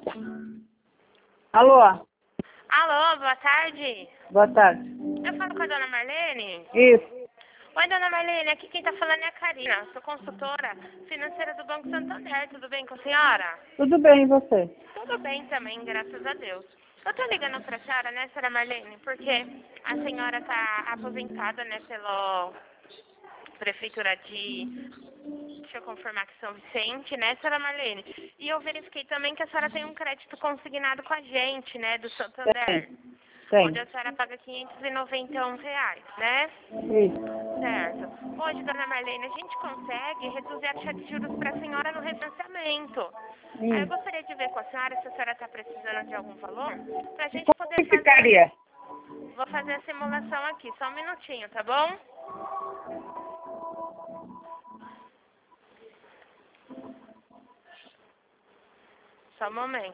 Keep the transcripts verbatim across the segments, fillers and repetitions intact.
Alô? Alô, boa tarde. Boa tarde. Eu falo com a dona Marlene? Isso. Oi, dona Marlene, aqui quem tá falando é a Karina. Sou consultora financeira do Banco Santander. Tudo bem com a senhora? Tudo bem, e você? Tudo bem também, graças a Deus. Eu tô ligando pra senhora, né, senhora Marlene, porque a senhora tá aposentada, né, pela Prefeitura de... Deixa eu confirmar que São Vicente, né, senhora Marlene? E eu verifiquei também que a senhora tem um crédito consignado com a gente, né, do Santander. Tem. Onde Tem. a senhora paga quinhentos e noventa e um reais, né? Isso. Certo. Hoje, dona Marlene, a gente consegue reduzir a taxa de juros para a senhora no refinanciamento. Aí eu Hum. gostaria de ver com a senhora se a senhora está precisando de algum valor, para a E gente como poder que fazer... ficaria? Vou fazer a simulação aqui, só um minutinho, tá bom? Só um momento.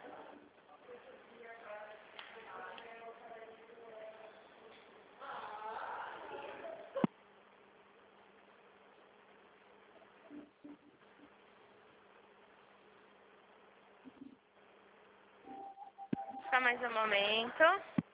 Só mais um momento.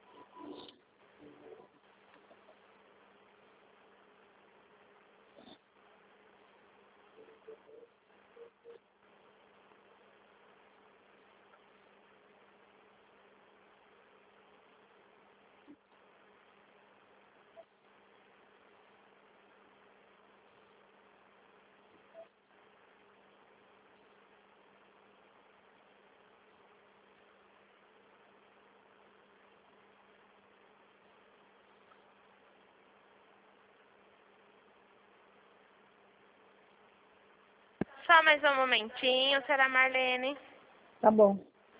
Só mais um momentinho, será Marlene? Tá bom.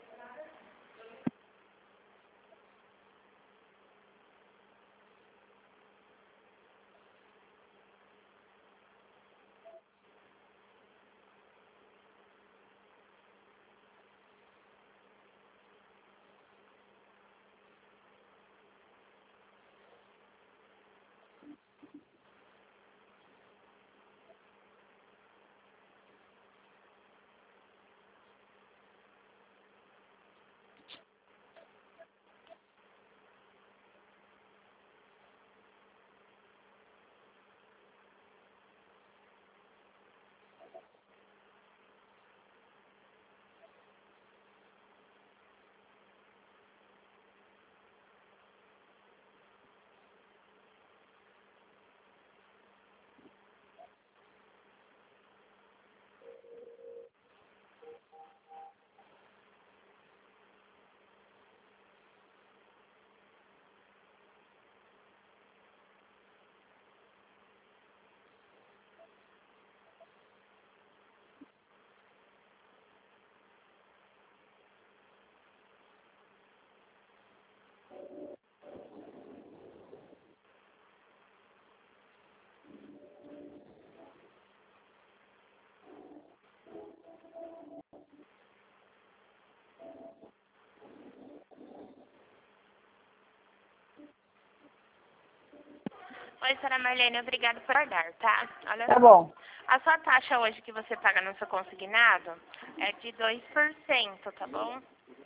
Oi, senhora Marlene, obrigado por aguardar, tá? Olha Tá só. bom. A sua taxa hoje que você paga no seu consignado é de dois por cento, tá bom?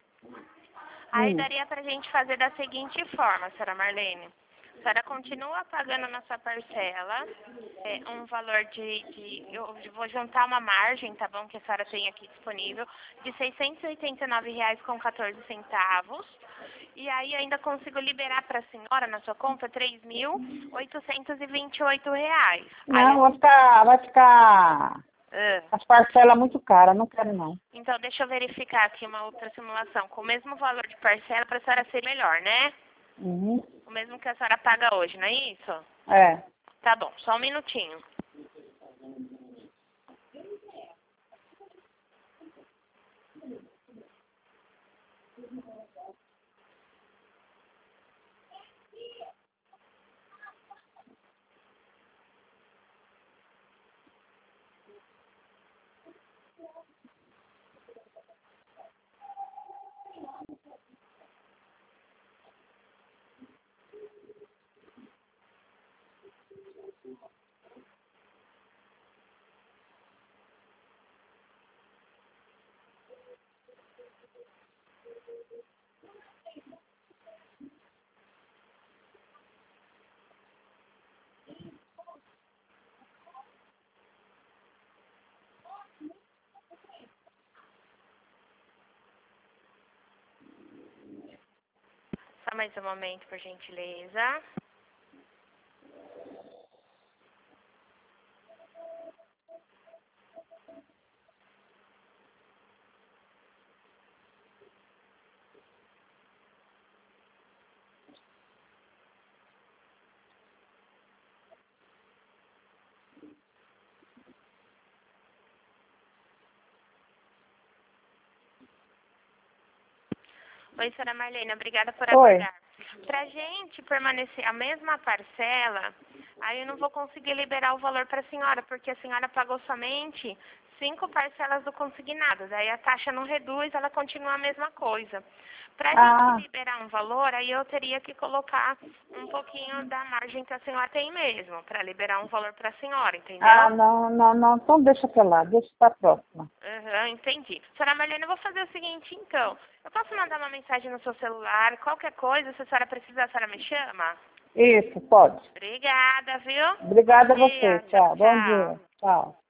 Aí Hum. daria pra gente fazer da seguinte forma, senhora Marlene. A senhora continua pagando na sua parcela é, um valor de, de... Eu vou juntar uma margem, tá bom? Que a senhora tem aqui disponível, de seiscentos e oitenta e nove reais com quatorze centavos. E aí ainda consigo liberar para a senhora na sua conta três mil oitocentos e vinte e oito reais. Aí, Não, vai ficar, vai ficar ah, as parcelas muito caras, não quero não. então deixa eu verificar aqui uma outra simulação. Com o mesmo valor de parcela para a senhora ser melhor, né? Uhum. O mesmo que a senhora paga hoje, não é isso? É. Tá bom, só um minutinho. Mais um momento, por gentileza. Oi, senhora Marlene, obrigada por Oi. aguardar. Para gente permanecer a mesma parcela, aí eu não vou conseguir liberar o valor para a senhora, porque a senhora pagou somente cinco parcelas do consignado. Daí a taxa não reduz, ela continua a mesma coisa. Para a Ah. gente liberar um valor, aí eu teria que colocar um pouquinho da margem que a senhora tem mesmo, para liberar um valor para a senhora, entendeu? Ah, não, não, não. Então deixa pra lá, deixa pra próxima. Aham, entendi. Senhora Marlene, eu vou fazer o seguinte, então. Eu posso mandar uma mensagem no seu celular, qualquer coisa, se a senhora precisar, a senhora me chama? Isso, pode. Obrigada, viu? Obrigada a Bom você. dia, Tchau. tchau, Bom tchau. dia. Tchau.